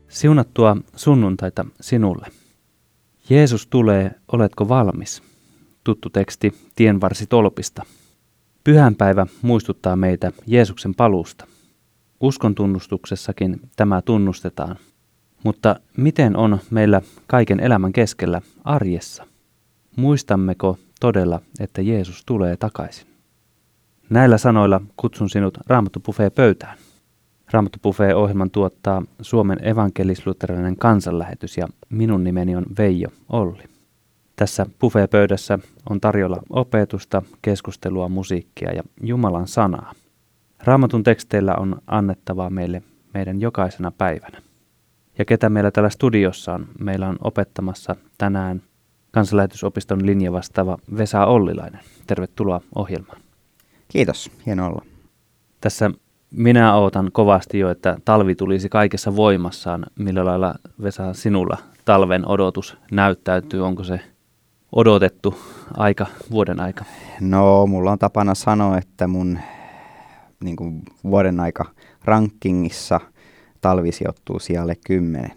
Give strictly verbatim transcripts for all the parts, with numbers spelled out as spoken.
Siunattua sunnuntaita sinulle. Jeesus tulee, oletko valmis? Tuttu teksti tienvarsitolpista. Pyhänpäivä muistuttaa meitä Jeesuksen paluusta. Uskon tunnustuksessakin tämä tunnustetaan. Mutta miten on meillä kaiken elämän keskellä arjessa? Muistammeko todella, että Jeesus tulee takaisin? Näillä sanoilla kutsun sinut Raamattu Buffet pöytään. Raamattu Buffet-ohjelman tuottaa Suomen evankelis-luterilainen kansanlähetys ja minun nimeni on Veijo Olli. Tässä buffet-pöydässä on tarjolla opetusta, keskustelua, musiikkia ja Jumalan sanaa. Raamatun teksteillä on annettavaa meille meidän jokaisena päivänä. Ja ketä meillä täällä studiossa on? Meillä on opettamassa tänään kansanlähetysopiston linjavastaava Vesa Ollilainen. Tervetuloa ohjelmaan. Kiitos, hieno olla. Tässä minä ootan kovasti jo, että talvi tulisi kaikessa voimassaan. Millä lailla, Vesa, sinulla talven odotus näyttäytyy? Onko se odotettu aika, vuoden aika? No, mulla on tapana sanoa, että mun niin kuin vuoden aika rankingissa talvi sijoittuu sijalle kymmenen.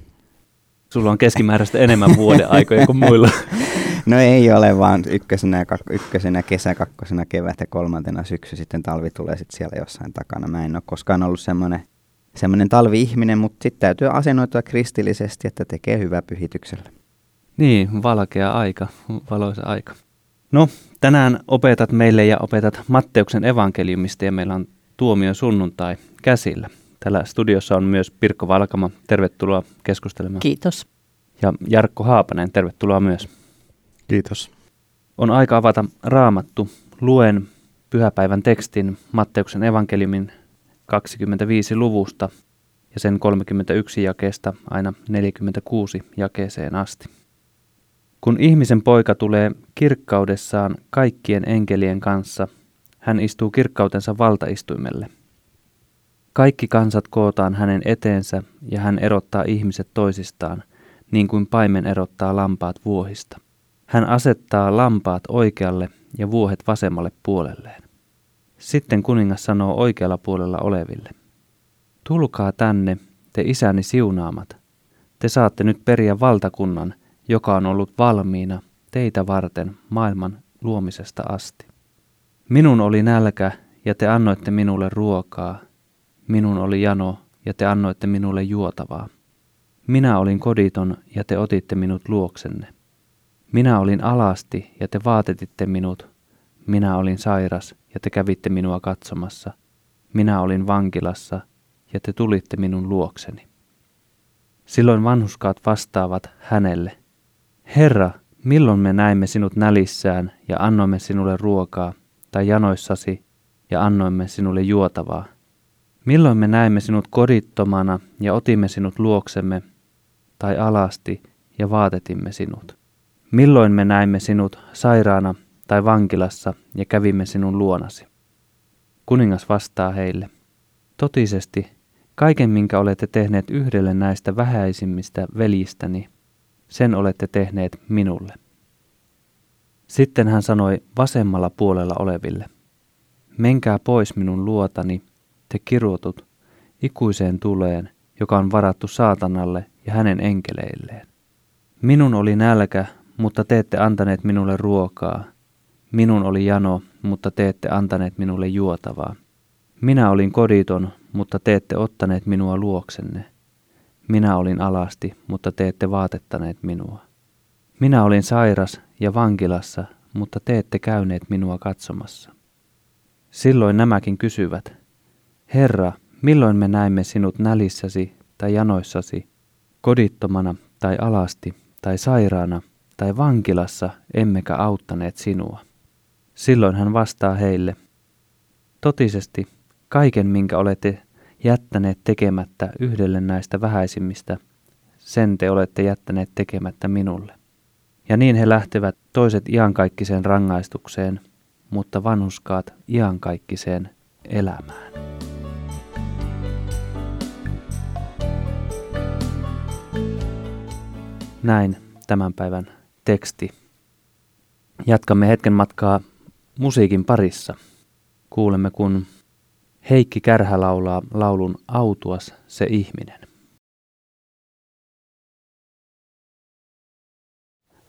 Sulla on keskimääräistä enemmän vuoden aikoja kuin muilla. No ei ole, vaan ykkösenä, kak- ykkösenä kesä, kakkosena kevät ja kolmantena syksy, sitten talvi tulee sitten siellä jossain takana. Mä en ole koskaan ollut semmoinen, semmoinen talvi-ihminen, mutta sitten täytyy asennoitua kristillisesti, että tekee hyvää pyhityksellä. Niin, valkea aika, valoisa aika. No, tänään opetat meille ja opetat Matteuksen evankeliumista ja meillä on tuomio sunnuntai käsillä. Täällä studiossa on myös Pirkko Valkama, tervetuloa keskustelemaan. Kiitos. Ja Jarkko Haapanen, tervetuloa myös. Kiitos. On aika avata Raamattu. Luen pyhäpäivän tekstin Matteuksen evankeliumin kaksikymmentäviisi luvusta ja sen kolmekymmentäyksi jakeesta aina neljäkymmentäkuusi jakeeseen asti. Kun ihmisen poika tulee kirkkaudessaan kaikkien enkelien kanssa, hän istuu kirkkautensa valtaistuimelle. Kaikki kansat kootaan hänen eteensä ja hän erottaa ihmiset toisistaan, niin kuin paimen erottaa lampaat vuohista. Hän asettaa lampaat oikealle ja vuohet vasemmalle puolelleen. Sitten kuningas sanoo oikealla puolella oleville: tulkaa tänne, te isäni siunaamat. Te saatte nyt periä valtakunnan, joka on ollut valmiina teitä varten maailman luomisesta asti. Minun oli nälkä, ja te annoitte minulle ruokaa. Minun oli jano, ja te annoitte minulle juotavaa. Minä olin koditon, ja te otitte minut luoksenne. Minä olin alasti, ja te vaatetitte minut. Minä olin sairas, ja te kävitte minua katsomassa. Minä olin vankilassa, ja te tulitte minun luokseni. Silloin vanhurskaat vastaavat hänelle: Herra, milloin me näimme sinut nälissään ja annoimme sinulle ruokaa, tai janoissasi ja annoimme sinulle juotavaa? Milloin me näimme sinut kodittomana ja otimme sinut luoksemme, tai alasti ja vaatetimme sinut? Milloin me näimme sinut sairaana tai vankilassa ja kävimme sinun luonasi? Kuningas vastaa heille: totisesti, kaiken minkä olette tehneet yhdelle näistä vähäisimmistä veljistäni, sen olette tehneet minulle. Sitten hän sanoi vasemmalla puolella oleville: menkää pois minun luotani, te kirotut, ikuiseen tuleen, joka on varattu saatanalle ja hänen enkeleilleen. Minun oli nälkä, mutta te ette antaneet minulle ruokaa. Minun oli jano, mutta te ette antaneet minulle juotavaa. Minä olin koditon, mutta te ette ottaneet minua luoksenne. Minä olin alasti, mutta te ette vaatettaneet minua. Minä olin sairas ja vankilassa, mutta te ette käyneet minua katsomassa. Silloin nämäkin kysyvät: Herra, milloin me näimme sinut nälissäsi tai janoissasi, kodittomana tai alasti tai sairaana tai vankilassa, emmekä auttaneet sinua? Silloin hän vastaa heille: totisesti, kaiken minkä olette jättäneet tekemättä yhdelle näistä vähäisimmistä, sen te olette jättäneet tekemättä minulle. Ja niin he lähtevät toiset iankaikkiseen rangaistukseen, mutta vanhurskaat iankaikkiseen elämään. Näin tämän päivän teksti. Jatkamme hetken matkaa musiikin parissa. Kuulemme, kun Heikki Kärhä laulaa laulun Autuas se ihminen.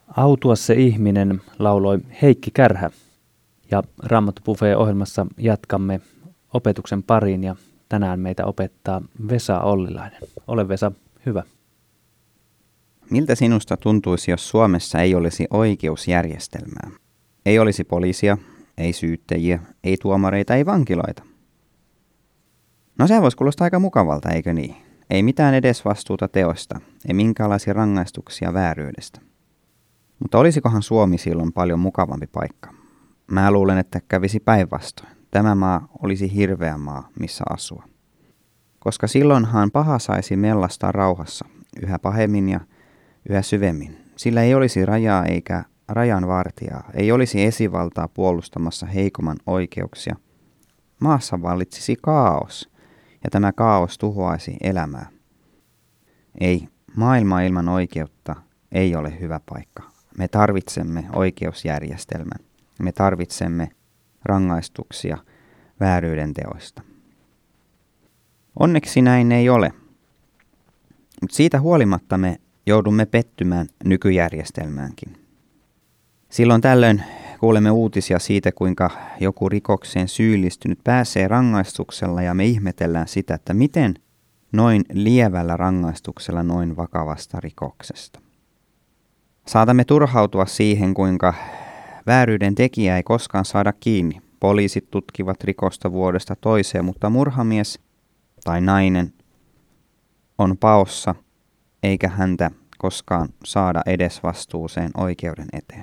Autua se ihminen, lauloi Heikki Kärhä. Ja Raamattu Buffet-ohjelmassa jatkamme opetuksen pariin ja tänään meitä opettaa Vesa Ollilainen. Ole Vesa, hyvä. Miltä sinusta tuntuisi, jos Suomessa ei olisi oikeusjärjestelmää? Ei olisi poliisia, ei syyttäjiä, ei tuomareita, ei vankiloita. No se voisi kuulostaa aika mukavalta, eikö niin? Ei mitään edesvastuuta teosta, ei minkäänlaisia rangaistuksia vääryydestä. Mutta olisikohan Suomi silloin paljon mukavampi paikka? Mä luulen, että kävisi päinvastoin. Tämä maa olisi hirveä maa, missä asua. Koska silloinhan paha saisi mellastaa rauhassa, yhä pahemmin ja yhä syvemmin. Sillä ei olisi rajaa eikä rajanvartijaa, ei olisi esivaltaa puolustamassa heikomman oikeuksia. Maassa vallitsisi kaos, ja tämä kaos tuhoaisi elämää. Ei, maailma ilman oikeutta ei ole hyvä paikka. Me tarvitsemme oikeusjärjestelmän. Me tarvitsemme rangaistuksia vääryyden teoista. Onneksi näin ei ole. Mutta siitä huolimatta me joudumme pettymään nykyjärjestelmäänkin. Silloin tällöin kuulemme uutisia siitä, kuinka joku rikokseen syyllistynyt pääsee rangaistuksella ja me ihmetellään sitä, että miten noin lievällä rangaistuksella noin vakavasta rikoksesta. Saatamme turhautua siihen, kuinka vääryyden tekijä ei koskaan saada kiinni. Poliisit tutkivat rikosta vuodesta toiseen, mutta murhamies tai nainen on paossa, eikä häntä koskaan saada edesvastuuseen oikeuden eteen.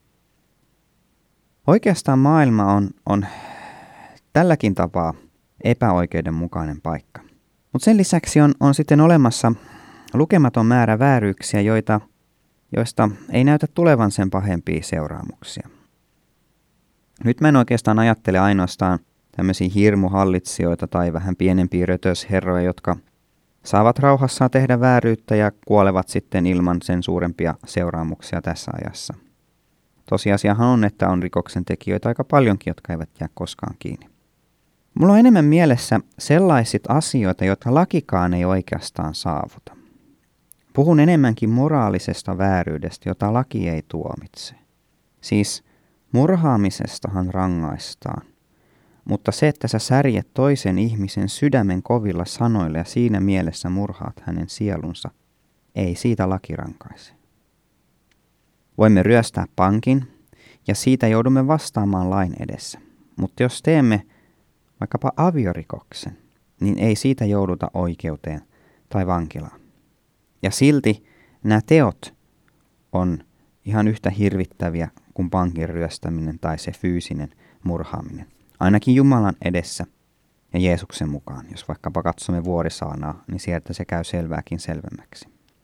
Oikeastaan maailma on, on tälläkin tapaa epäoikeudenmukainen paikka. Mutta sen lisäksi on, on sitten olemassa lukematon määrä vääryyksiä, joita, joista ei näytä tulevan sen pahempia seuraamuksia. Nyt mä en oikeastaan ajattele ainoastaan tämmöisiä hirmuhallitsijoita tai vähän pienempiä rötösherroja, jotka saavat rauhassaan tehdä vääryyttä ja kuolevat sitten ilman sen suurempia seuraamuksia tässä ajassa. Tosiasiahan on, että on rikoksen tekijöitä aika paljonkin, jotka eivät jää koskaan kiinni. Mulla on enemmän mielessä sellaiset asioita, joita lakikaan ei oikeastaan saavuta. Puhun enemmänkin moraalisesta vääryydestä, jota laki ei tuomitse. Siis murhaamisestahan rangaistaan. Mutta se, että sä särjet toisen ihmisen sydämen kovilla sanoilla ja siinä mielessä murhaat hänen sielunsa, ei siitä laki rankaise. Voimme ryöstää pankin ja siitä joudumme vastaamaan lain edessä. Mutta jos teemme vaikkapa aviorikoksen, niin ei siitä jouduta oikeuteen tai vankilaan. Ja silti nämä teot on ihan yhtä hirvittäviä kuin pankin ryöstäminen tai se fyysinen murhaaminen. Ainakin Jumalan edessä ja Jeesuksen mukaan. Jos vaikkapa katsomme Vuorisaanaa, niin sieltä se käy selvääkin selvemmäksi.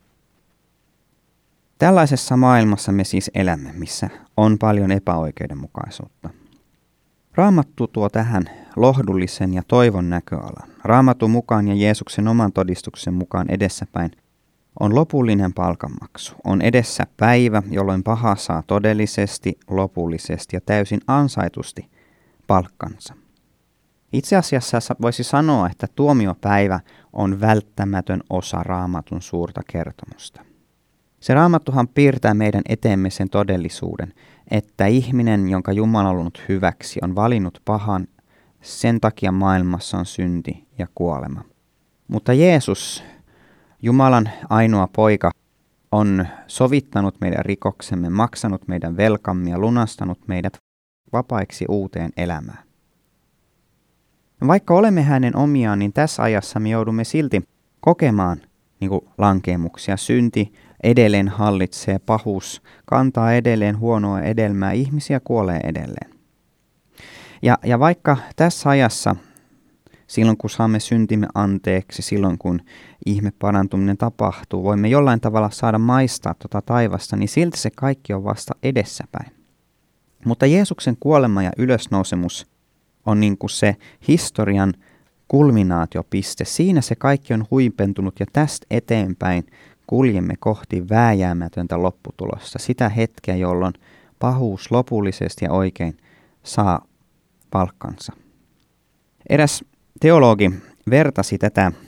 Tällaisessa maailmassa me siis elämme, missä on paljon epäoikeudenmukaisuutta. Raamattu tuo tähän lohdullisen ja toivon näköalan. Raamatun mukaan ja Jeesuksen oman todistuksen mukaan edessäpäin on lopullinen palkanmaksu. On edessä päivä, jolloin paha saa todellisesti, lopullisesti ja täysin ansaitusti palkkansa. Itse asiassa voisi sanoa, että tuomiopäivä on välttämätön osa Raamatun suurta kertomusta. Se Raamattuhan piirtää meidän eteemme sen todellisuuden, että ihminen, jonka Jumala on ollut hyväksi, on valinnut pahan, sen takia maailmassa on synti ja kuolema. Mutta Jeesus, Jumalan ainoa poika, on sovittanut meidän rikoksemme, maksanut meidän velkamme ja lunastanut meidät vapaiksi uuteen elämään. Vaikka olemme hänen omiaan, niin tässä ajassa me joudumme silti kokemaan niin kuin lankeemuksia. Synti edelleen hallitsee, pahuus kantaa edelleen huonoa edelmää, ihmisiä kuolee edelleen. Ja, ja vaikka tässä ajassa, silloin kun saamme syntimme anteeksi, silloin kun ihme parantuminen tapahtuu, voimme jollain tavalla saada maistaa tuota taivasta, niin silti se kaikki on vasta edessäpäin. Mutta Jeesuksen kuolema ja ylösnousemus on niin kuin se historian kulminaatiopiste. Siinä se kaikki on huipentunut ja tästä eteenpäin kuljemme kohti vääjäämätöntä lopputulosta. Sitä hetkeä, jolloin pahuus lopullisesti ja oikein saa palkkansa. Eräs teologi vertasi tätä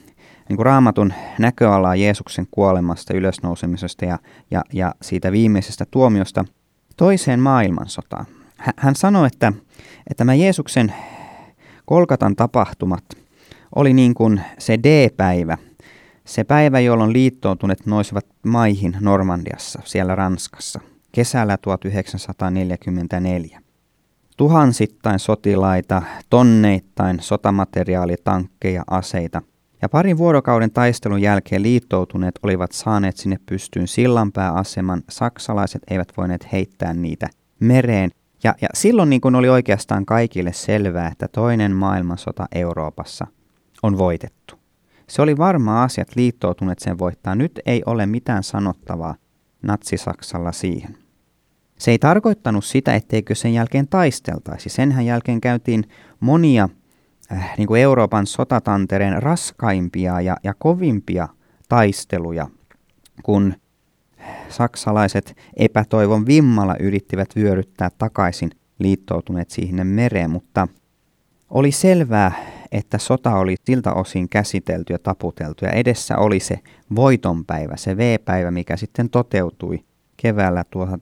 niin kuin Raamatun näköalaa Jeesuksen kuolemasta, ylösnousemisesta ja, ja, ja siitä viimeisestä tuomiosta toiseen maailmansotaan. Hän sanoi, että, että tämä Jeesuksen Golgatan tapahtumat oli niin kuin se D-päivä, se päivä, jolloin liittoutuneet nousivat maihin Normandiassa, siellä Ranskassa, kesällä tuhatyhdeksänsataaneljäkymmentäneljä. Tuhansittain sotilaita, tonneittain sotamateriaalitankkeja, aseita. Ja parin vuorokauden taistelun jälkeen liittoutuneet olivat saaneet sinne pystyyn sillanpääaseman. Saksalaiset eivät voineet heittää niitä mereen. Ja, ja silloin niin kuin oli oikeastaan kaikille selvää, että toinen maailmansota Euroopassa on voitettu. Se oli varma asia, että liittoutuneet sen voittaa. Nyt ei ole mitään sanottavaa Natsi-Saksalla siihen. Se ei tarkoittanut sitä, etteikö sen jälkeen taisteltaisi. Senhän jälkeen käytiin monia äh, niin kuin Euroopan sotatantereen raskaimpia ja, ja kovimpia taisteluja, kun saksalaiset epätoivon vimmalla yrittivät vyöryttää takaisin liittoutuneet siihen mereen, mutta oli selvää, että sota oli siltä osin käsitelty ja taputeltu ja edessä oli se voitonpäivä, se V-päivä, mikä sitten toteutui keväällä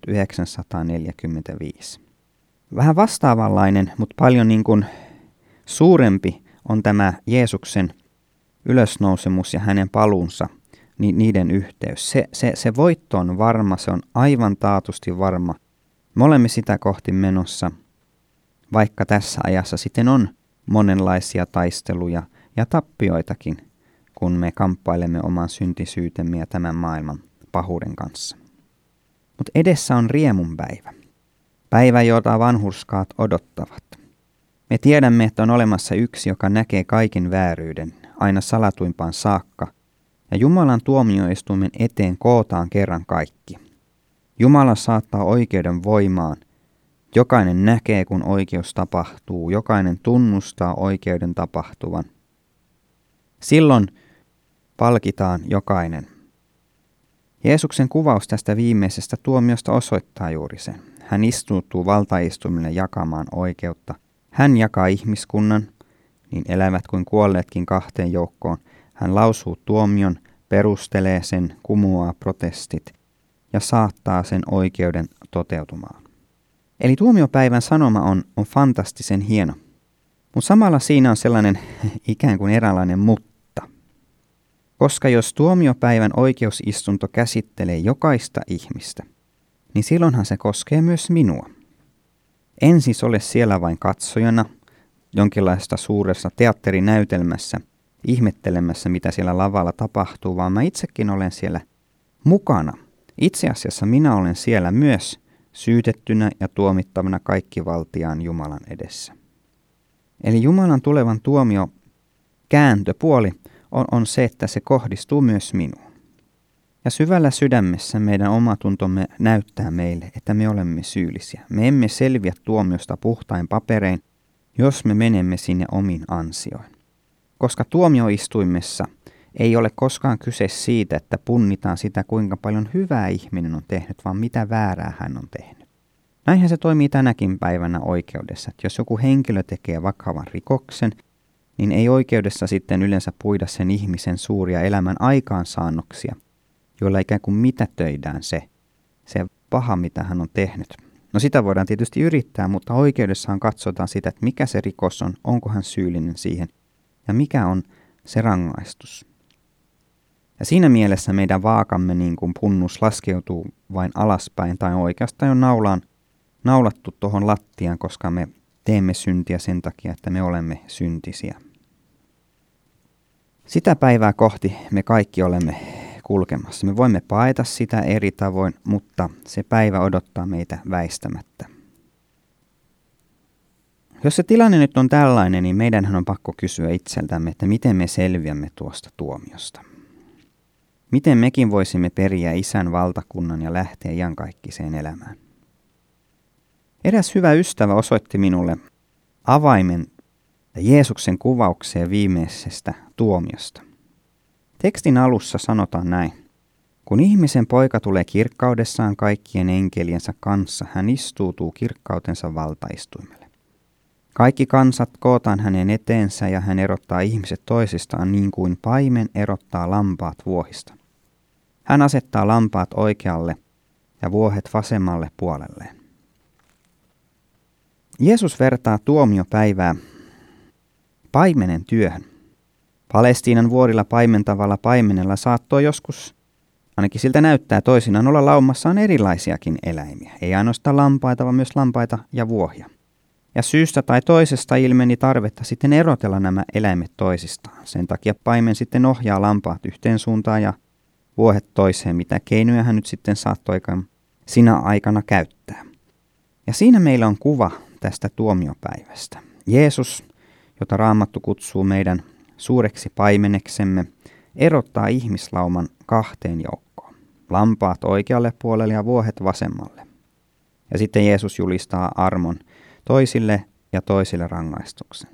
tuhatyhdeksänsataaneljäkymmentäviisi. Vähän vastaavanlainen, mutta paljon niin kuin suurempi on tämä Jeesuksen ylösnousemus ja hänen paluunsa, niin niiden yhteys. Se, se, se voitto on varma, se on aivan taatusti varma. Me olemme sitä kohti menossa, vaikka tässä ajassa sitten on monenlaisia taisteluja ja tappioitakin, kun me kamppailemme oman syntisyytemme ja tämän maailman pahuuden kanssa. Mutta edessä on riemun päivä. Päivä, jota vanhurskaat odottavat. Me tiedämme, että on olemassa yksi, joka näkee kaiken vääryyden, aina salatuimpaan saakka, ja Jumalan tuomioistuimen eteen kootaan kerran kaikki. Jumala saattaa oikeuden voimaan. Jokainen näkee, kun oikeus tapahtuu. Jokainen tunnustaa oikeuden tapahtuvan. Silloin palkitaan jokainen. Jeesuksen kuvaus tästä viimeisestä tuomiosta osoittaa juuri sen. Hän istuutuu valtaistuimelle jakamaan oikeutta. Hän jakaa ihmiskunnan, niin elävät kuin kuolleetkin kahteen joukkoon. Hän lausuu tuomion, perustelee sen, kumoaa protestit ja saattaa sen oikeuden toteutumaan. Eli tuomiopäivän sanoma on, on fantastisen hieno, mutta samalla siinä on sellainen ikään kuin eräänlainen mutta. Koska jos tuomiopäivän oikeusistunto käsittelee jokaista ihmistä, niin silloinhan se koskee myös minua. En siis ole siellä vain katsojana, jonkinlaisessa suuressa teatterinäytelmässä, ihmettelemässä mitä siellä lavalla tapahtuu, vaan mä itsekin olen siellä mukana. Itse asiassa minä olen siellä myös syytettynä ja tuomittavana kaikkivaltiaan Jumalan edessä. Eli Jumalan tulevan tuomio kääntöpuoli on, on se, että se kohdistuu myös minuun. Ja syvällä sydämessä meidän omatuntomme näyttää meille, että me olemme syyllisiä. Me emme selviä tuomiosta puhtain paperein, jos me menemme sinne omin ansioin. Koska tuomioistuimessa ei ole koskaan kyse siitä, että punnitaan sitä, kuinka paljon hyvää ihminen on tehnyt, vaan mitä väärää hän on tehnyt. Näinhän se toimii tänäkin päivänä oikeudessa, että jos joku henkilö tekee vakavan rikoksen, niin ei oikeudessa sitten yleensä puida sen ihmisen suuria elämän aikaansaannoksia, joilla ikään kuin mitätöidään se, se paha, mitä hän on tehnyt. No sitä voidaan tietysti yrittää, mutta oikeudessahan katsotaan sitä, että mikä se rikos on, onko hän syyllinen siihen ja mikä on se rangaistus. Ja siinä mielessä meidän vaakamme niin kuin punnus laskeutuu vain alaspäin tai oikeastaan jo naulaan, naulattu tuohon lattiaan, koska me teemme syntiä sen takia, että me olemme syntisiä. Sitä päivää kohti me kaikki olemme kulkemassa. Me voimme paeta sitä eri tavoin, mutta se päivä odottaa meitä väistämättä. Jos se tilanne nyt on tällainen, niin meidänhän on pakko kysyä itseltämme, että miten me selviämme tuosta tuomiosta. Miten mekin voisimme periä Isän valtakunnan ja lähteä iankaikkiseen elämään? Eräs hyvä ystävä osoitti minulle avaimen Jeesuksen kuvaukseen viimeisestä tuomiosta. Tekstin alussa sanotaan näin. Kun ihmisen poika tulee kirkkaudessaan kaikkien enkeliensä kanssa, hän istuutuu kirkkautensa valtaistuimelle. Kaikki kansat kootaan hänen eteensä ja hän erottaa ihmiset toisistaan niin kuin paimen erottaa lampaat vuohista. Hän asettaa lampaat oikealle ja vuohet vasemmalle puolelleen. Jeesus vertaa tuomiopäivää paimenen työhön. Palestiinan vuorilla paimentavalla paimenella saattoi joskus, ainakin siltä näyttää, toisinaan olla laumassaan erilaisiakin eläimiä. Ei ainoastaan lampaita, vaan myös lampaita ja vuohia. Ja syystä tai toisesta ilmeni tarvetta sitten erotella nämä eläimet toisistaan. Sen takia paimen sitten ohjaa lampaat yhteen suuntaan ja vuohet toiseen, mitä keinoja hän nyt sitten saattoikaan sinä aikana käyttää. Ja siinä meillä on kuva tästä tuomiopäivästä. Jeesus, jota Raamattu kutsuu meidän suureksi paimeneksemme, erottaa ihmislauman kahteen joukkoon. Lampaat oikealle puolelle ja vuohet vasemmalle. Ja sitten Jeesus julistaa armon toisille ja toisille rangaistuksen.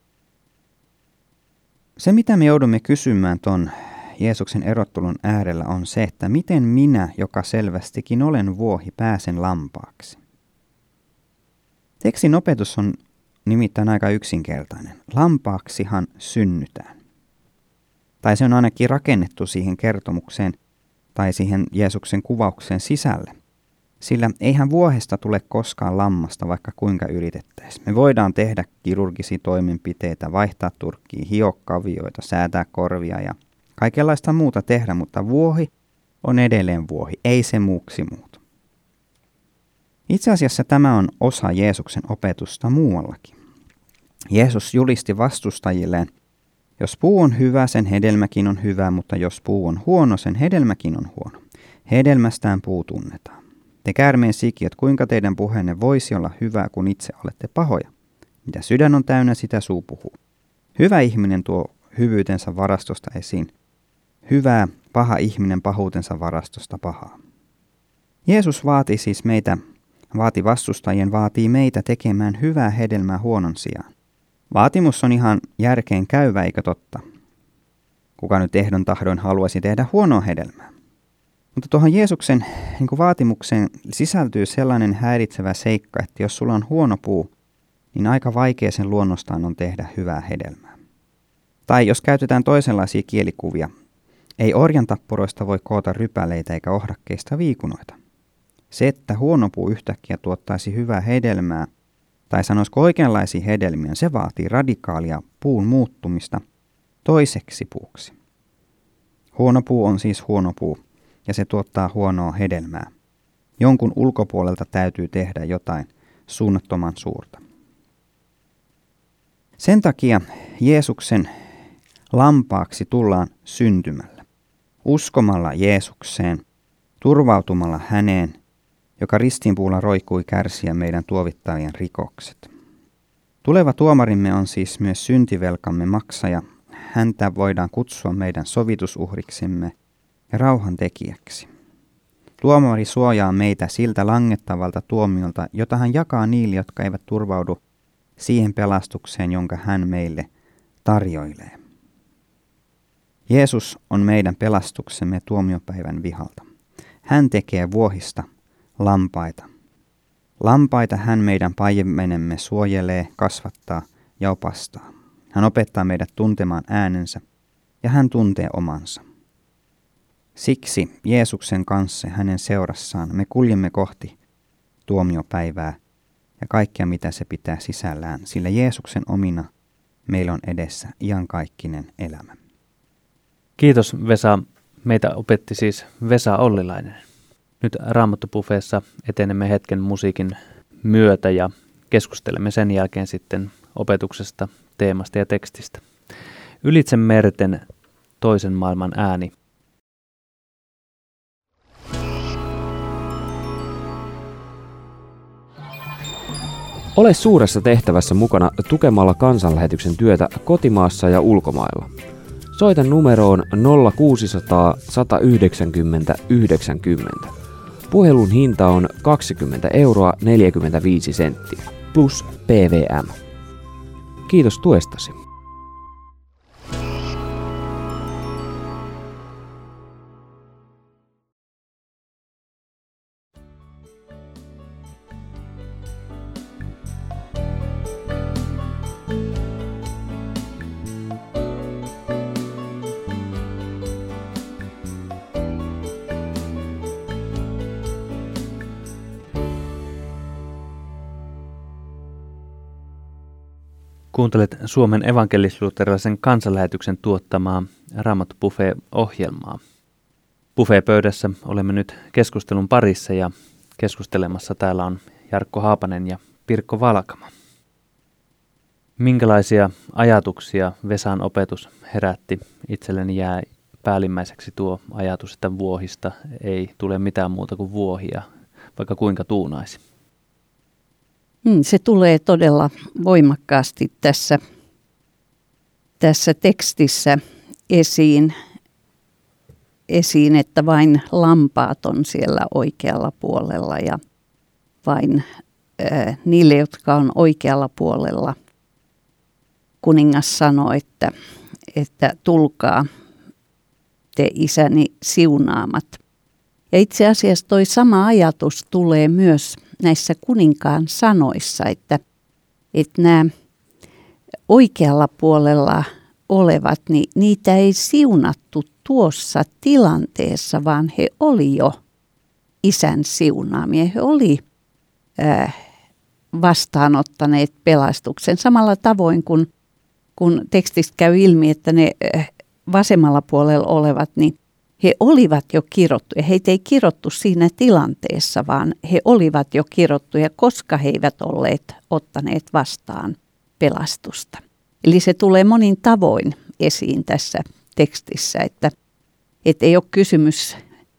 Se, mitä me joudumme kysymään ton Jeesuksen erottelun äärellä, on se, että miten minä, joka selvästikin olen vuohi, pääsen lampaaksi. Tekstin opetus on nimittäin aika yksinkertainen. Lampaaksihan synnytään. Tai se on ainakin rakennettu siihen kertomukseen tai siihen Jeesuksen kuvaukseen sisälle. Sillä eihän vuohesta tule koskaan lammasta, vaikka kuinka yritettäisiin. Me voidaan tehdä kirurgisia toimenpiteitä, vaihtaa turkkiin, hiokkavioita, säätää korvia ja kaikenlaista muuta tehdä, mutta vuohi on edelleen vuohi, ei se muuksi muutu. Itse asiassa tämä on osa Jeesuksen opetusta muuallakin. Jeesus julisti vastustajilleen, jos puu on hyvä, sen hedelmäkin on hyvä, mutta jos puu on huono, sen hedelmäkin on huono. Hedelmästään puu tunnetaan. Te käärmeen sikiöt, kuinka teidän puheenne voisi olla hyvää, kun itse olette pahoja? Mitä sydän on täynnä, sitä suu puhuu. Hyvä ihminen tuo hyvyytensä varastosta esiin. Hyvää, paha ihminen pahuutensa varastosta pahaa. Jeesus vaati siis meitä, vaati vastustajien, vaatii meitä tekemään hyvää hedelmää huonon sijaan. Vaatimus on ihan järkeen käyvä, eikö totta? Kuka nyt ehdon tahdoin haluaisi tehdä huonoa hedelmää? Mutta tuohon Jeesuksen niin kuin vaatimukseen sisältyy sellainen häiritsevä seikka, että jos sulla on huono puu, niin aika vaikea sen luonnostaan on tehdä hyvää hedelmää. Tai jos käytetään toisenlaisia kielikuvia, ei orjantappuroista voi koota rypäleitä eikä ohdakkeista viikunoita. Se, että huono puu yhtäkkiä tuottaisi hyvää hedelmää, tai sanoisiko oikeanlaisia hedelmiä, se vaatii radikaalia puun muuttumista toiseksi puuksi. Huono puu on siis huono puu, ja se tuottaa huonoa hedelmää. Jonkun ulkopuolelta täytyy tehdä jotain suunnattoman suurta. Sen takia Jeesuksen lampaaksi tullaan syntymällä, uskomalla Jeesukseen, turvautumalla häneen, joka ristiinpuulla roikkui kärsiä meidän tuovittavien rikokset. Tuleva tuomarimme on siis myös syntivelkamme maksaja. Häntä voidaan kutsua meidän sovitusuhriksemme ja rauhan tekijäksi. Tuomari suojaa meitä siltä langettavalta tuomiolta, jota hän jakaa niille, jotka eivät turvaudu siihen pelastukseen, jonka hän meille tarjoilee. Jeesus on meidän pelastuksemme tuomiopäivän vihalta. Hän tekee vuohista lampaita. Lampaita hän meidän paimenemme suojelee, kasvattaa ja opastaa. Hän opettaa meidät tuntemaan äänensä ja hän tuntee omansa. Siksi Jeesuksen kanssa hänen seurassaan me kuljemme kohti tuomiopäivää ja kaikkea mitä se pitää sisällään, sillä Jeesuksen omina meillä on edessä iankaikkinen elämä. Kiitos Vesa. Meitä opetti siis Vesa Ollilainen. Nyt Raamattu-bufeessa etenemme hetken musiikin myötä ja keskustelemme sen jälkeen sitten opetuksesta, teemasta ja tekstistä. Ylitse merten toisen maailman ääni. Ole suuressa tehtävässä mukana tukemalla kansanlähetyksen työtä kotimaassa ja ulkomailla. Soita numeroon nolla kuusisataa, sata yhdeksänkymmentä, yhdeksänkymmentä. Puhelun hinta on kaksikymmentä euroa neljäkymmentäviisi senttiä plus P V M. Kiitos tuestasi. Kuuntelet Suomen evankelis-luterilaisen kansanlähetyksen tuottamaa Raamattu Buffet-ohjelmaa. Buffet-pöydässä olemme nyt keskustelun parissa ja keskustelemassa täällä on Jarkko Haapanen ja Pirkko Valkama. Minkälaisia ajatuksia Vesan opetus herätti? Itselleni jää päällimmäiseksi tuo ajatus, että vuohista ei tule mitään muuta kuin vuohia, vaikka kuinka tuunaisi. Se tulee todella voimakkaasti tässä, tässä tekstissä esiin, esiin, että vain lampaat on siellä oikealla puolella ja vain ää, niille, jotka on oikealla puolella. Kuningas sanoi, että, että tulkaa te isäni siunaamat. Ja itse asiassa toi sama ajatus tulee myös näissä kuninkaan sanoissa, että, että nämä oikealla puolella olevat, niin niitä ei siunattu tuossa tilanteessa, vaan he oli jo isän siunaamia. He oli äh, vastaanottaneet pelastuksen samalla tavoin kuin kun tekstistä käy ilmi, että ne äh, vasemmalla puolella olevat, niin he olivat jo kirottuja. Heitä ei kirottu siinä tilanteessa, vaan he olivat jo kirottuja, koska he eivät olleet ottaneet vastaan pelastusta. Eli se tulee monin tavoin esiin tässä tekstissä, että, että ei ole kysymys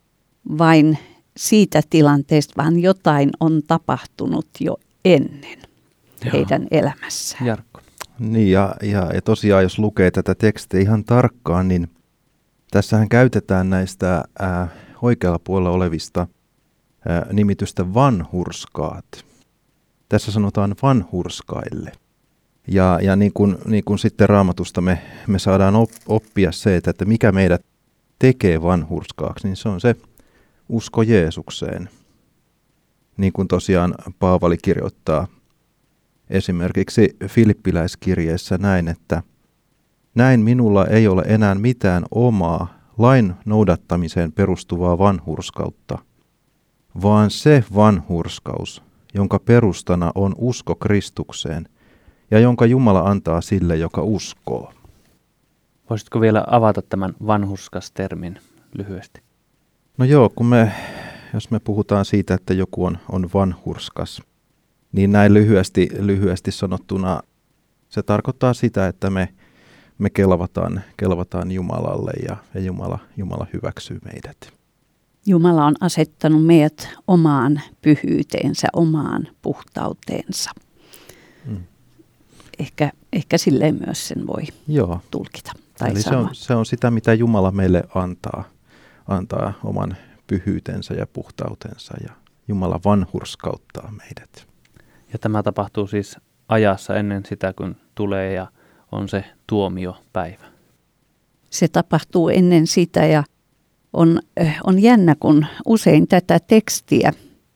vain siitä tilanteesta, vaan jotain on tapahtunut jo ennen Joo. heidän elämässään. Jarkko. Niin ja, ja, ja tosiaan jos lukee tätä tekstiä ihan tarkkaan, niin tässähän käytetään näistä ää, oikealla puolella olevista ää, nimitystä vanhurskaat. Tässä sanotaan vanhurskaille. Ja, ja niin kuin, niin kuin sitten Raamatusta me, me saadaan op, oppia se, että, että mikä meidät tekee vanhurskaaksi, niin se on se usko Jeesukseen. Niin kuin tosiaan Paavali kirjoittaa esimerkiksi Filippiläiskirjeessä näin, että näin minulla ei ole enää mitään omaa lain noudattamiseen perustuvaa vanhurskautta, vaan se vanhurskaus, jonka perustana on usko Kristukseen ja jonka Jumala antaa sille, joka uskoo. Voisitko vielä avata tämän vanhurskas-termin lyhyesti? No joo, kun me, jos me puhutaan siitä, että joku on, on vanhurskas, niin näin lyhyesti, lyhyesti sanottuna se tarkoittaa sitä, että me Me kelvataan, kelvataan Jumalalle ja, ja Jumala, Jumala hyväksyy meidät. Jumala on asettanut meidät omaan pyhyyteensä, omaan puhtauteensa. Mm. Ehkä, ehkä silleen myös sen voi Joo. tulkita tai Eli se on, se on sitä, mitä Jumala meille antaa, antaa oman pyhyytensä ja puhtautensa ja Jumala vanhurskauttaa meidät. Ja tämä tapahtuu siis ajassa ennen sitä, kun tulee ja on se tuomiopäivä. Se tapahtuu ennen sitä ja on, on jännä, kun usein tätä tekstiä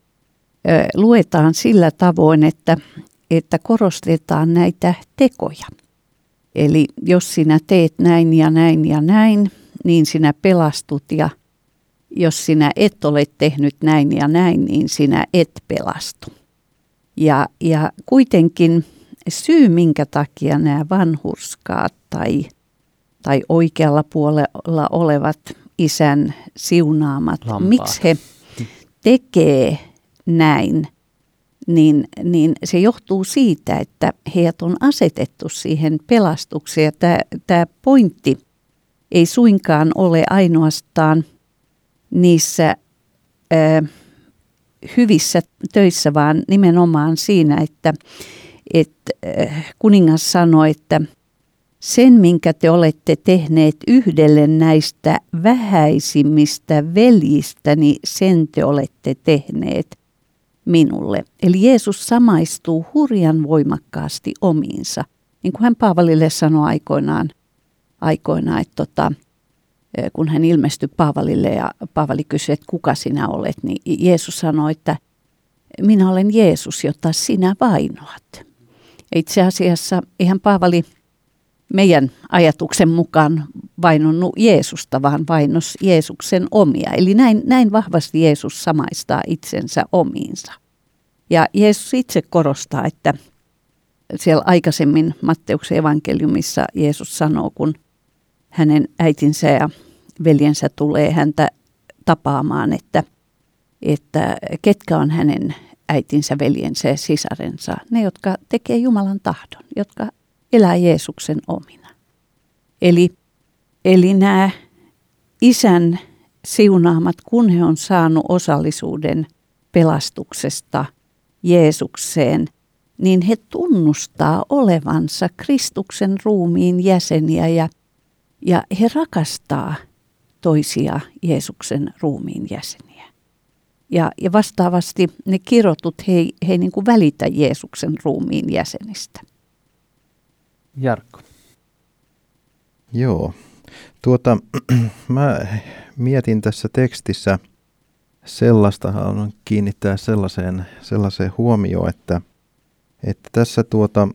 ö, luetaan sillä tavoin, että, että korostetaan näitä tekoja. Eli jos sinä teet näin ja näin ja näin, niin sinä pelastut ja jos sinä et ole tehnyt näin ja näin, niin sinä et pelastu. Ja, ja kuitenkin syy, minkä takia nämä vanhurskaat tai, tai oikealla puolella olevat isän siunaamat, Lampaat. miksi he tekee näin, niin, niin se johtuu siitä, että heidät on asetettu siihen pelastukseen. Tämä, tämä pointti ei suinkaan ole ainoastaan niissä ö, hyvissä töissä, vaan nimenomaan siinä, että että kuningas sanoi, että sen, minkä te olette tehneet yhdelle näistä vähäisimmistä veljistäni, sen te olette tehneet minulle. Eli Jeesus samaistuu hurjan voimakkaasti omiinsa. Niin kuin hän Paavalille sanoi aikoinaan, aikoinaan että tota, kun hän ilmestyi Paavalille ja Paavali kysyi, että kuka sinä olet, niin Jeesus sanoi, että minä olen Jeesus, jota sinä vainoat. Itse asiassa eihän Paavali meidän ajatuksen mukaan vainonnut Jeesusta, vaan vainos Jeesuksen omia. Eli näin, näin vahvasti Jeesus samaistaa itsensä omiinsa. Ja Jeesus itse korostaa, että, siellä aikaisemmin Matteuksen evankeliumissa Jeesus sanoo, kun hänen äitinsä ja veljensä tulee häntä tapaamaan, että, että ketkä on hänen äitinsä, veljensä ja sisarensa, ne, jotka tekee Jumalan tahdon, jotka elää Jeesuksen omina. Eli, eli nämä isän siunaamat, kun he on saanut osallisuuden pelastuksesta Jeesukseen, niin he tunnustaa olevansa Kristuksen ruumiin jäseniä ja, ja he rakastaa toisia Jeesuksen ruumiin jäseniä. Ja, ja vastaavasti ne kirotut, he, he ei niin kuin välitä Jeesuksen ruumiin jäsenistä. Jarkko. Joo. Tuota, mä mietin tässä tekstissä sellaista, haluan kiinnittää sellaiseen, sellaiseen huomioon, että, että tässä tuota,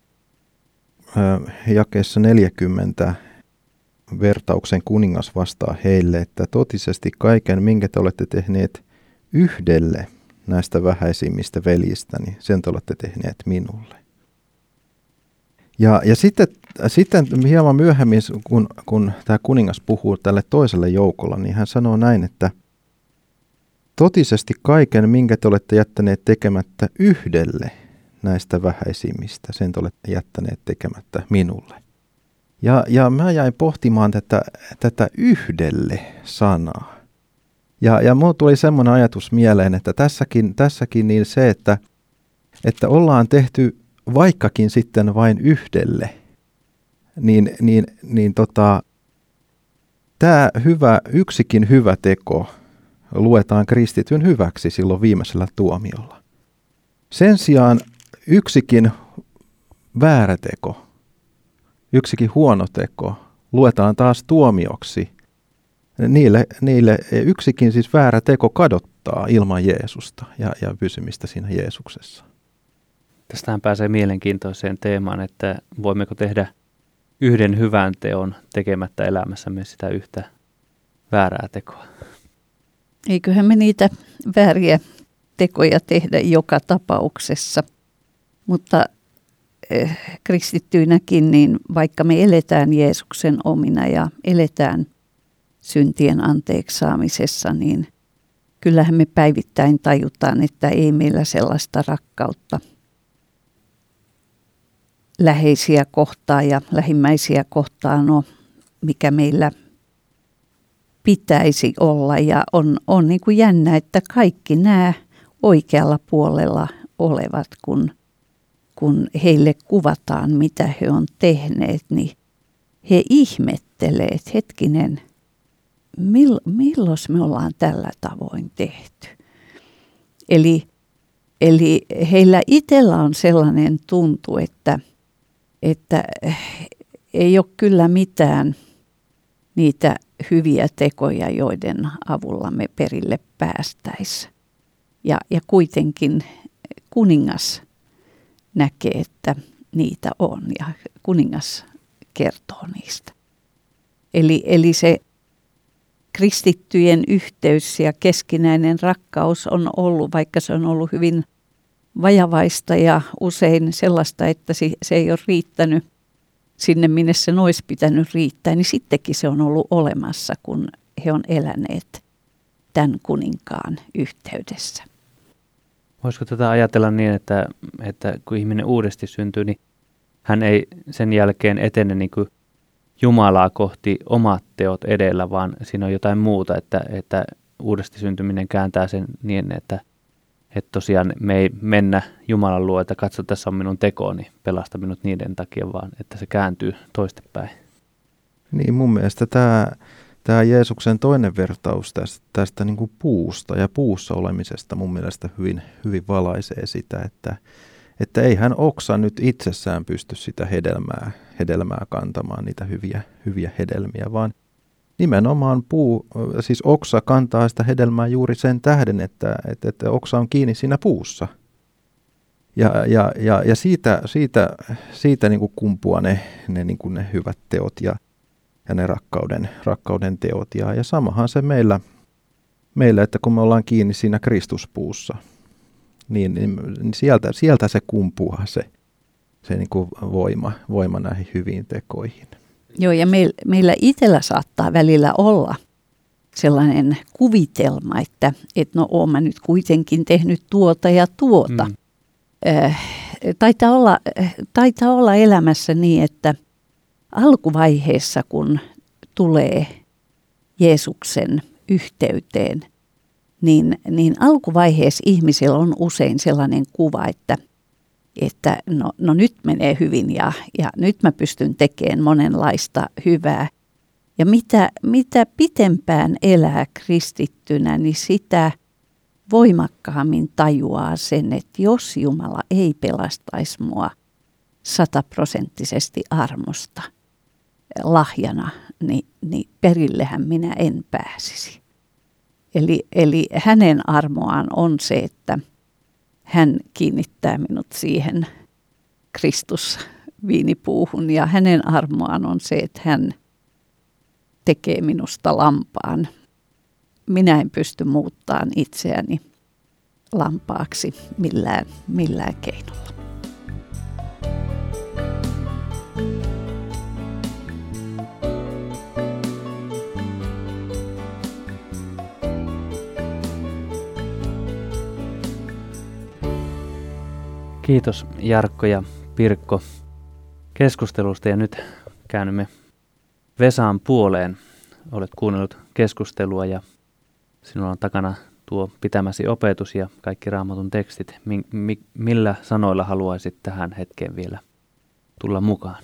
jakeessa neljäkymmentä vertauksen kuningas vastaa heille, että totisesti kaiken, minkä te olette tehneet yhdelle näistä vähäisimmistä veljistäni, sen te olette tehneet minulle. Ja, ja sitten, sitten hieman myöhemmin, kun, kun tämä kuningas puhuu tälle toiselle joukolle, niin hän sanoo näin, että totisesti kaiken, minkä te olette jättäneet tekemättä yhdelle näistä vähäisimmistä, sen te olette jättäneet tekemättä minulle. Ja, ja mä jäin pohtimaan tätä, tätä yhdelle sanaa. Ja, ja mulla tuli semmoinen ajatus mieleen, että tässäkin, tässäkin niin se, että, että ollaan tehty vaikkakin sitten vain yhdelle, niin, niin, niin tota, tämä hyvä, yksikin hyvä teko luetaan kristityn hyväksi silloin viimeisellä tuomiolla. Sen sijaan yksikin väärä teko, yksikin huono teko luetaan taas tuomioksi. Niille, niille yksikin siis väärä teko kadottaa ilman Jeesusta ja, ja pysymistä siinä Jeesuksessa. Tästähän pääsee mielenkiintoiseen teemaan, että voimmeko tehdä yhden hyvän teon tekemättä elämässämme sitä yhtä väärää tekoa. Eiköhän me niitä vääriä tekoja tehdä joka tapauksessa, mutta eh, kristittyinäkin, niin vaikka me eletään Jeesuksen omina ja eletään syntien anteeksi saamisessa, niin kyllähän me päivittäin tajutaan, että ei meillä sellaista rakkautta läheisiä kohtaan ja lähimmäisiä kohtaan ole, mikä meillä pitäisi olla. Ja on, on niin kuin jännä, että kaikki nämä oikealla puolella olevat, kun, kun heille kuvataan, mitä he on tehneet, niin he ihmettelee, että hetkinen, mill, milloin me ollaan tällä tavoin tehty. Eli, eli heillä itsellä on sellainen tuntu, että että ei ole kyllä mitään niitä hyviä tekoja, joiden avulla me perille päästäisiin. Ja, ja kuitenkin kuningas näkee, että niitä on ja kuningas kertoo niistä. Eli, eli se kristittyjen yhteys ja keskinäinen rakkaus on ollut, vaikka se on ollut hyvin vajavaista ja usein sellaista, että se ei ole riittänyt sinne, minne sen olisi pitänyt riittää, niin sittenkin se on ollut olemassa, kun he on eläneet tämän kuninkaan yhteydessä. Voisiko tätä ajatella niin, että, että kun ihminen uudesti syntyy, niin hän ei sen jälkeen etene niin kuin Jumalaa kohti omat teot edellä, vaan siinä on jotain muuta, että, että uudesti syntyminen kääntää sen niin, että Että tosiaan me ei mennä Jumalan luo, että katso, tässä on minun tekoni, pelasta minut niiden takia, vaan että se kääntyy toistepäin. Niin, mun mielestä tämä, tämä Jeesuksen toinen vertaus tästä, tästä niin kuin puusta ja puussa olemisesta mun mielestä hyvin, hyvin valaisee sitä, että, että ei hän oksa nyt itsessään pysty sitä hedelmää, hedelmää kantamaan, niitä hyviä, hyviä hedelmiä, vaan nimenomaan puu, siis oksa kantaa sitä hedelmää juuri sen tähden, että, että, että oksa on kiinni siinä puussa. Ja, ja, ja, ja siitä, siitä, siitä niin kuin kumpuaa ne, ne, niin kuin ne hyvät teot ja, ja ne rakkauden, rakkauden teot. Ja, ja samahan se meillä, meillä, että kun me ollaan kiinni siinä Kristuspuussa, niin, niin sieltä, sieltä se kumpuaa se, se niin kuin voima, voima näihin hyviin tekoihin. Joo, ja meil, meillä itsellä saattaa välillä olla sellainen kuvitelma, että et no oon mä nyt kuitenkin tehnyt tuota ja tuota. Mm. Äh, taitaa, olla, taitaa olla elämässä niin, että alkuvaiheessa kun tulee Jeesuksen yhteyteen, niin, niin alkuvaiheessa ihmisellä on usein sellainen kuva, että, että no, no nyt menee hyvin ja, ja nyt mä pystyn tekemään monenlaista hyvää. Ja mitä, mitä pitempään elää kristittynä, niin sitä voimakkaammin tajuaa sen, että jos Jumala ei pelastaisi mua sataprosenttisesti armosta lahjana, niin, niin perillehän minä en pääsisi. Eli, eli hänen armoaan on se, että hän kiinnittää minut siihen Kristusviinipuuhun ja hänen armoaan on se, että hän tekee minusta lampaan. Minä en pysty muuttamaan itseäni lampaaksi millään, millään keinolla. Kiitos Jarkko ja Pirkko keskustelusta ja nyt käännymme Vesan puoleen. Olet kuunnellut keskustelua ja sinulla on takana tuo pitämäsi opetus ja kaikki Raamatun tekstit. Mi- mi- millä sanoilla haluaisit tähän hetkeen vielä tulla mukaan?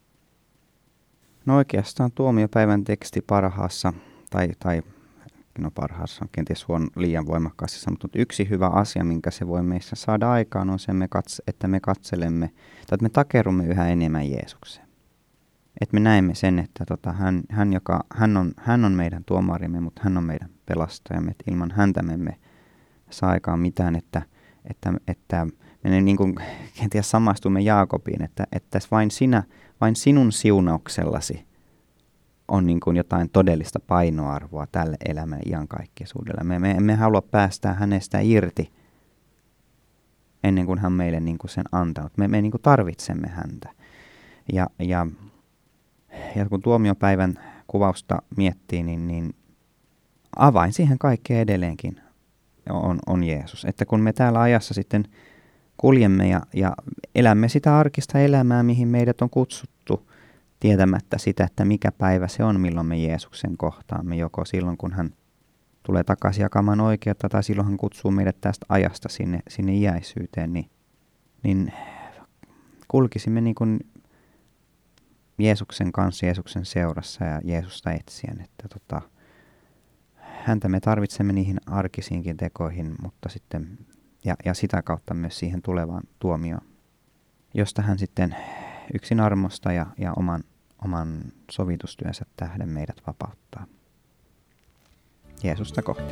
No oikeastaan tuomiopäivän teksti parhaassa, tai, tai no parhaassa on kenties huon liian voimakkaasti, mutta yksi hyvä asia, minkä se voi meissä saada aikaan, on se, että me katselemme, tai että me takerumme yhä enemmän Jeesukseen. Että me näemme sen, että tota, hän, hän, joka, hän, on, hän on meidän tuomarimme, mutta hän on meidän pelastajamme. Että ilman häntä me emme saa aikaan mitään, että, että, että me niin kuin kenties samaistumme Jaakobiin, että, että vain, sinä, vain sinun siunauksellasi on niin kuin jotain todellista painoarvoa tälle elämän iankaikkisuudelle. Me, me emme halua päästää hänestä irti ennen kuin hän meille niin kuin sen antanut. Me, me niin kuin tarvitsemme häntä. Ja, ja, ja kun tuomiopäivän kuvausta miettii, niin, niin avain siihen kaikkeen edelleenkin on, on Jeesus. Että kun me täällä ajassa sitten kuljemme ja, ja elämme sitä arkista elämää, mihin meidät on kutsuttu, tietämättä sitä, että mikä päivä se on, milloin me Jeesuksen kohtaamme, joko silloin, kun hän tulee takaisin jakamaan oikeutta, tai silloin hän kutsuu meidät tästä ajasta sinne, sinne iäisyyteen, niin, niin kulkisimme niin kuin Jeesuksen kanssa, Jeesuksen seurassa ja Jeesusta etsien, että tota, häntä me tarvitsemme niihin arkisiinkin tekoihin, mutta sitten, ja, ja sitä kautta myös siihen tulevaan tuomioon, josta hän sitten yksin armosta ja, ja oman, oman sovitustyönsä tähden meidät vapauttaa. Jeesusta kohti.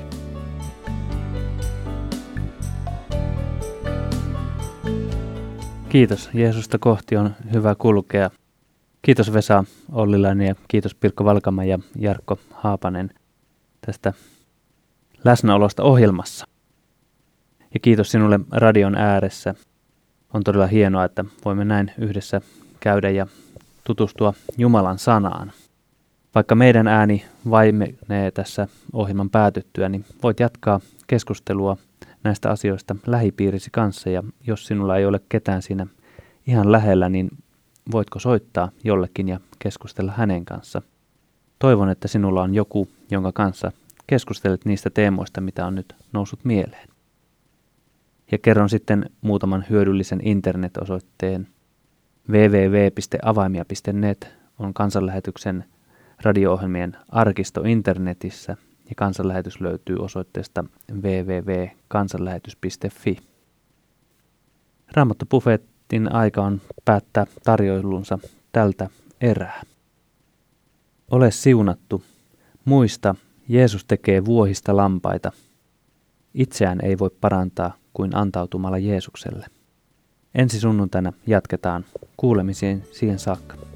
Kiitos. Jeesusta kohti on hyvä kulkea. Kiitos Vesa Ollilainen ja kiitos Pirkko Valkama ja Jarkko Haapanen tästä läsnäolosta ohjelmassa. Ja kiitos sinulle radion ääressä. On todella hienoa, että voimme näin yhdessä käydä ja tutustua Jumalan sanaan. Vaikka meidän ääni vaimenee tässä ohjelman päätyttyä, niin voit jatkaa keskustelua näistä asioista lähipiirisi kanssa. Ja jos sinulla ei ole ketään siinä ihan lähellä, niin voitko soittaa jollekin ja keskustella hänen kanssa. Toivon, että sinulla on joku, jonka kanssa keskustelet niistä teemoista, mitä on nyt noussut mieleen. Ja kerron sitten muutaman hyödyllisen internet-osoitteen. double-u double-u double-u piste avaimia piste net on kansanlähetyksen radio-ohjelmien arkisto internetissä ja kansanlähetys löytyy osoitteesta double-u double-u double-u piste kansanlähetys piste fi. Raamattu Buffetin aika on päättää tarjoilunsa tältä erää. Ole siunattu. Muista, Jeesus tekee vuohista lampaita. Itseään ei voi parantaa kuin antautumalla Jeesukselle. Ensi sunnuntaina jatketaan kuulemisiin siihen saakka.